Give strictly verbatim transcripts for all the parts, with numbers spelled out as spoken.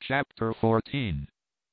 Chapter fourteen.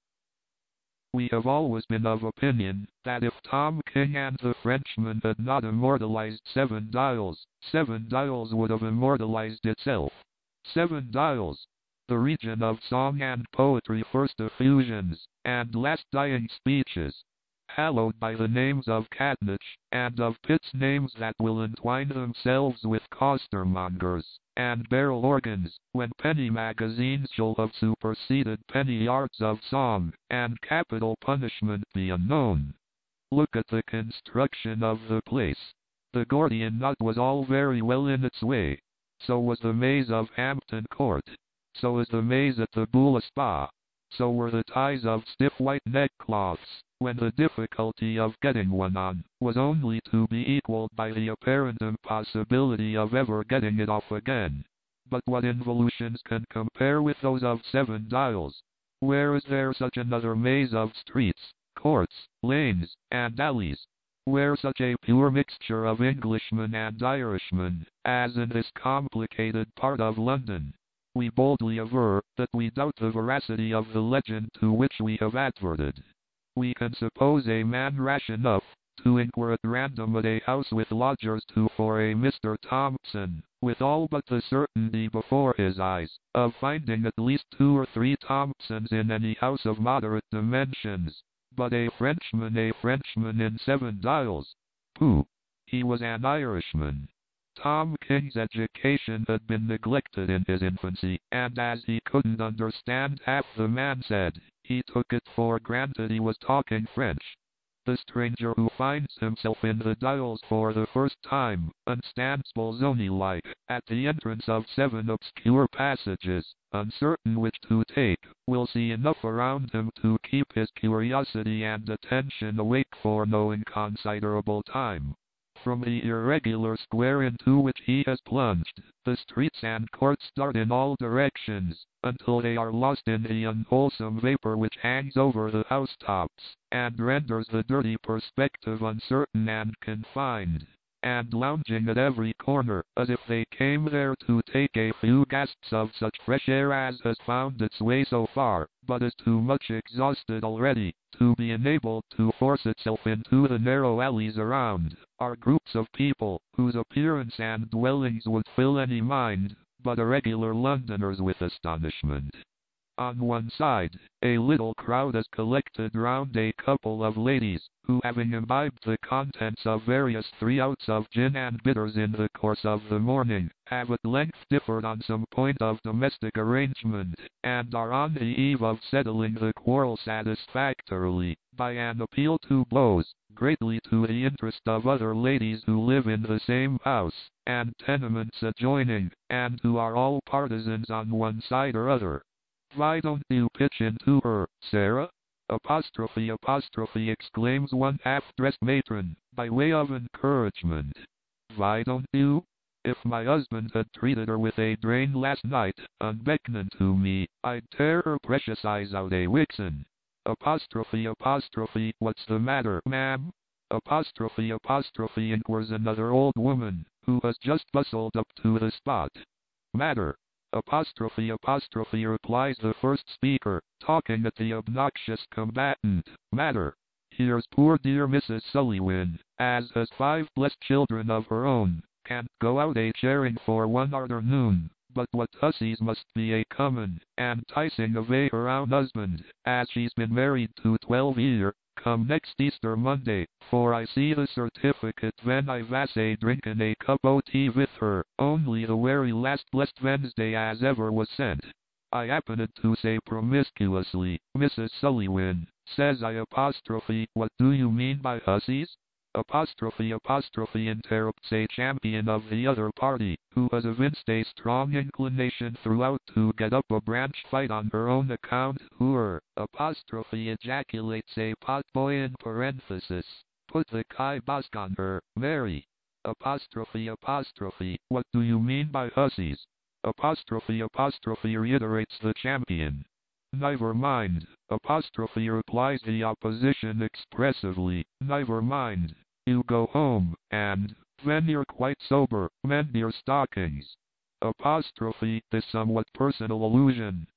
We have always been of opinion that if Tom King and the Frenchman had not immortalized Seven Dials, Seven Dials would have immortalized itself. Seven Dials, the region of song and poetry, first effusions, and last dying speeches, hallowed by the names of Catnach, and of Pitt's names that will entwine themselves with costermongers and barrel organs, when penny magazines shall have superseded penny yards of song, and capital punishment be unknown. Look at the construction of the place. The Gordian knot was all very well in its way. So was the maze of Hampton Court. So is the maze at the Bula Spa. So were the ties of stiff white neckcloths, when the difficulty of getting one on was only to be equaled by the apparent impossibility of ever getting it off again. But what involutions can compare with those of Seven Dials? Where is there such another maze of streets, courts, lanes, and alleys? Where such a pure mixture of Englishmen and Irishmen, as in this complicated part of London? We boldly aver that we doubt the veracity of the legend to which we have adverted. We can suppose a man rash enough to inquire at random at a house with lodgers to for a Mister Thompson, with all but the certainty before his eyes of finding at least two or three Thompsons in any house of moderate dimensions. But a Frenchman, a Frenchman in Seven Dials? Pooh! He was an Irishman. Tom King's education had been neglected in his infancy, and as he couldn't understand half the man said, he took it for granted he was talking French. The stranger who finds himself in the Dials for the first time, and stands Bolzoni-like at the entrance of seven obscure passages, uncertain which to take, will see enough around him to keep his curiosity and attention awake for no inconsiderable time. From the irregular square into which he has plunged, the streets and courts start in all directions, until they are lost in the unwholesome vapor which hangs over the housetops, and renders the dirty perspective uncertain and confined. And lounging at every corner, as if they came there to take a few gasps of such fresh air as has found its way so far, but is too much exhausted already to be enabled to force itself into the narrow alleys around, are groups of people, whose appearance and dwellings would fill any mind but a regular Londoner's with astonishment. On one side, a little crowd is collected round a couple of ladies, who, having imbibed the contents of various three-outs of gin and bitters in the course of the morning, have at length differed on some point of domestic arrangement, and are on the eve of settling the quarrel satisfactorily, by an appeal to blows, greatly to the interest of other ladies who live in the same house, and tenements adjoining, and who are all partisans on one side or other. "Why don't you pitch into her, Sarah?" Apostrophe apostrophe exclaims one half-dressed matron, by way of encouragement. "Why don't you? If my husband had treated her with a drain last night, unbeckoning to me, I'd tear her precious eyes out a wixen." Apostrophe apostrophe what's the matter, ma'am? Apostrophe apostrophe inquires another old woman, who has just bustled up to the spot. "Matter?" Apostrophe apostrophe replies the first speaker, talking at the obnoxious combatant. "Matter? Here's poor dear Missus Sullywin, as has five blessed children of her own, can't go out a charing for one arternoon, but what hussies must be a comin' and 'ticing away her own husband, as she's been married to twelve year, come next Easter Monday, for I see the certificate ven I vas a drinkin' a cup o' tea with her, only the very last blessed Wednesday as ever was sent. I happened to say promiscuously, 'Missus Sullywin,' says I apostrophe, 'what do you mean by hussies?' Apostrophe apostrophe interrupts a champion of the other party, who has evinced a strong inclination throughout to get up a branch fight on her own account, whoer, apostrophe ejaculates a potboy in parenthesis, 'put the kibosh on her, Mary.' Apostrophe apostrophe, what do you mean by hussies? Apostrophe apostrophe reiterates the champion. "Never mind," apostrophe replies the opposition expressively, "never mind. You go home, and, when you're quite sober, mend your stockings." Apostrophe, this somewhat personal allusion,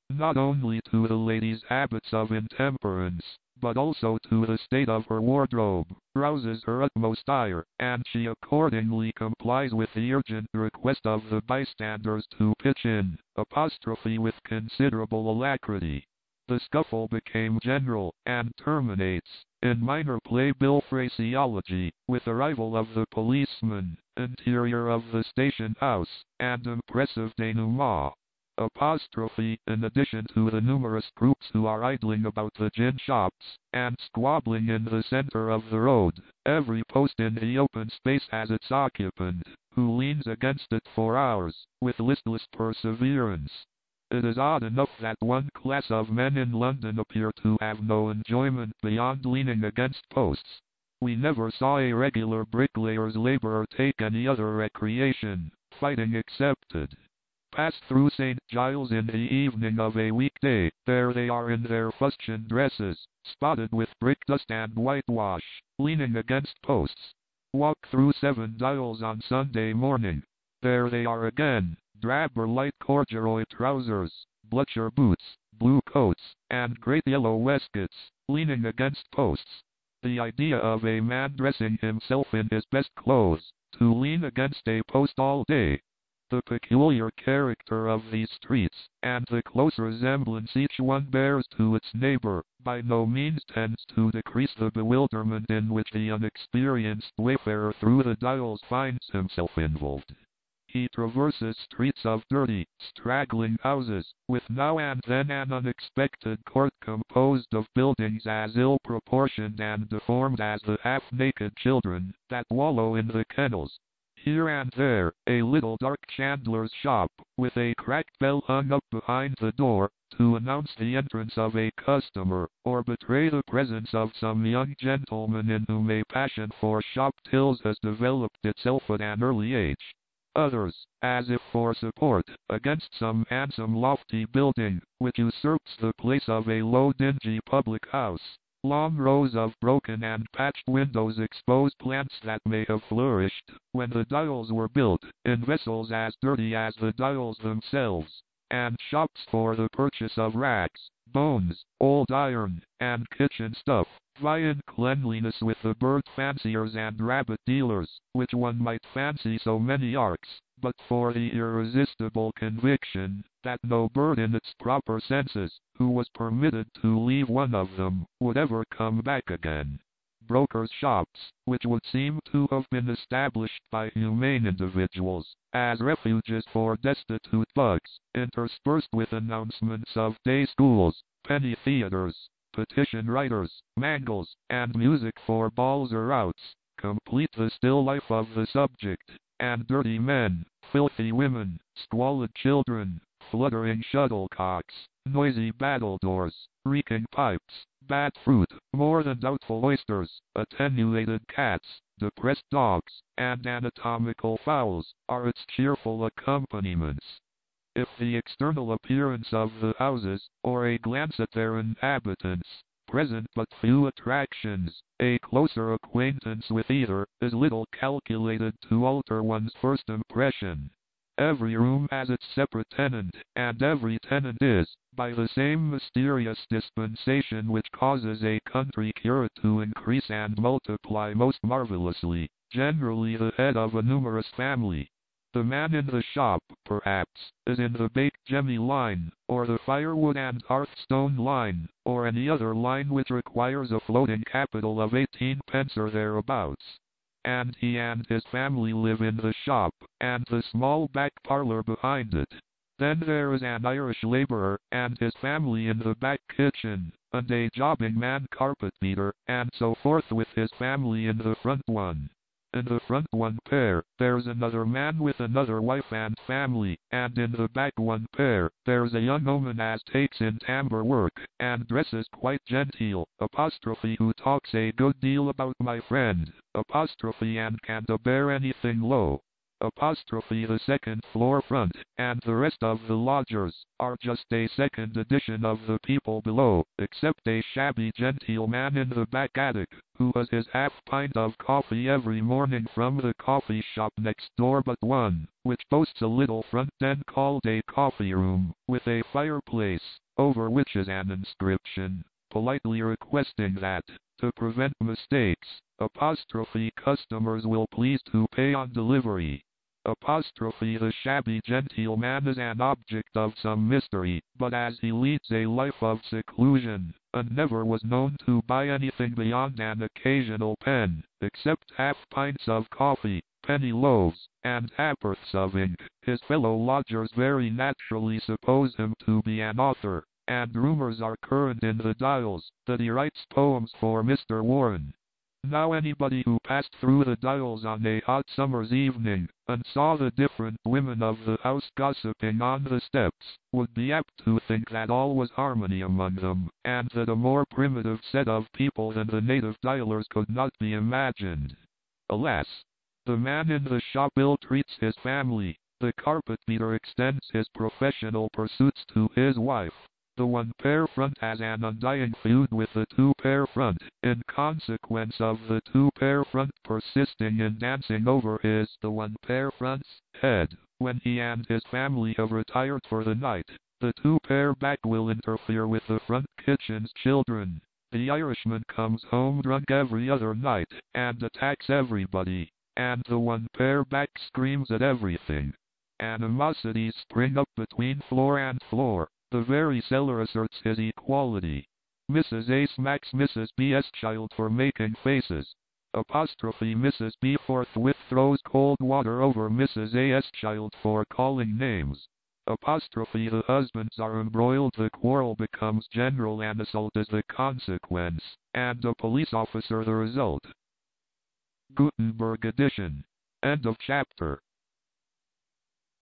not only to the lady's habits of intemperance, but also to the state of her wardrobe, rouses her utmost ire, and she accordingly complies with the urgent request of the bystanders to pitch in, apostrophe with considerable alacrity. The scuffle became general, and terminates, in minor playbill phraseology, with arrival of the policeman, interior of the station house, and impressive denouement. Apostrophe, in addition to the numerous groups who are idling about the gin shops, and squabbling in the center of the road, every post in the open space has its occupant, who leans against it for hours, with listless perseverance. It is odd enough that one class of men in London appear to have no enjoyment beyond leaning against posts. We never saw a regular bricklayer's laborer take any other recreation, fighting excepted. Pass through Saint Giles in the evening of a weekday, there they are in their fustian dresses, spotted with brick dust and whitewash, leaning against posts. Walk through Seven Dials on Sunday morning, there they are again, drab or light corduroy trousers, blucher boots, blue coats, and great yellow waistcoats, leaning against posts. The idea of a man dressing himself in his best clothes, to lean against a post all day. The peculiar character of these streets, and the close resemblance each one bears to its neighbor, by no means tends to decrease the bewilderment in which the unexperienced wayfarer through the Dials finds himself involved. He traverses streets of dirty, straggling houses, with now and then an unexpected court composed of buildings as ill-proportioned and deformed as the half-naked children that wallow in the kennels. Here and there, a little dark chandler's shop, with a cracked bell hung up behind the door, to announce the entrance of a customer, or betray the presence of some young gentleman in whom a passion for shop tills has developed itself at an early age. Others, as if for support, against some handsome lofty building, which usurps the place of a low dingy public house. Long rows of broken and patched windows expose plants that may have flourished, when the Dials were built, in vessels as dirty as the Dials themselves, and shops for the purchase of racks, bones, old iron, and kitchen stuff, vie in cleanliness with the bird fanciers and rabbit dealers, which one might fancy so many arks, but for the irresistible conviction that no bird in its proper senses, who was permitted to leave one of them, would ever come back again. Brokers' shops, which would seem to have been established by humane individuals, as refuges for destitute bugs, interspersed with announcements of day schools, penny theaters, petition writers, mangles, and music for balls or routs, complete the still life of the subject, and dirty men, filthy women, squalid children, fluttering shuttlecocks, noisy battledores, reeking pipes, bad fruit, more than doubtful oysters, attenuated cats, depressed dogs, and anatomical fowls, are its cheerful accompaniments. If the external appearance of the houses, or a glance at their inhabitants, present but few attractions, a closer acquaintance with either is little calculated to alter one's first impression. Every room has its separate tenant, and every tenant is, by the same mysterious dispensation which causes a country curate to increase and multiply most marvelously, generally the head of a numerous family. The man in the shop, perhaps, is in the baked jemmy line, or the firewood and hearthstone line, or any other line which requires a floating capital of eighteen pence or thereabouts. And he and his family live in the shop, and the small back parlor behind it. Then there is an Irish laborer, and his family in the back kitchen, and a jobbing man carpet beater, and so forth with his family in the front one. In the front one pair, there's another man with another wife and family, and in the back one pair, there's a young woman as takes in tambour work, and dresses quite genteel, apostrophe who talks a good deal about my friend, apostrophe and can't bear anything low. Apostrophe the second floor front, and the rest of the lodgers, are just a second edition of the people below, except a shabby genteel man in the back attic, who has his half pint of coffee every morning from the coffee shop next door but one, which boasts a little front den called a coffee room, with a fireplace, over which is an inscription, politely requesting that, to prevent mistakes, apostrophe customers will please to pay on delivery. Apostrophe the shabby genteel man is an object of some mystery, but as he leads a life of seclusion, and never was known to buy anything beyond an occasional pen, except half pints of coffee, penny loaves, and ha'porths of ink, his fellow lodgers very naturally suppose him to be an author, and rumors are current in the Dials that he writes poems for Mister Warren. Now anybody who passed through the Dials on a hot summer's evening, and saw the different women of the house gossiping on the steps, would be apt to think that all was harmony among them, and that a more primitive set of people than the native Dialers could not be imagined. Alas! The man in the shop ill-treats his family, the carpet beater extends his professional pursuits to his wife. The one-pair front has an undying feud with the two-pair front, in consequence of the two-pair front persisting in dancing over his, the one-pair front's, head. When he and his family have retired for the night, the two-pair back will interfere with the front kitchen's children. The Irishman comes home drunk every other night, and attacks everybody, and the one-pair back screams at everything. Animosities spring up between floor and floor. The very cellar asserts his equality. Missus A smacks Missus B's child for making faces. Apostrophe Missus B forthwith throws cold water over Missus A's child for calling names. Apostrophe the husbands are embroiled, the quarrel becomes general, and assault is the consequence, and a police officer the result. Gutenberg edition. End of chapter.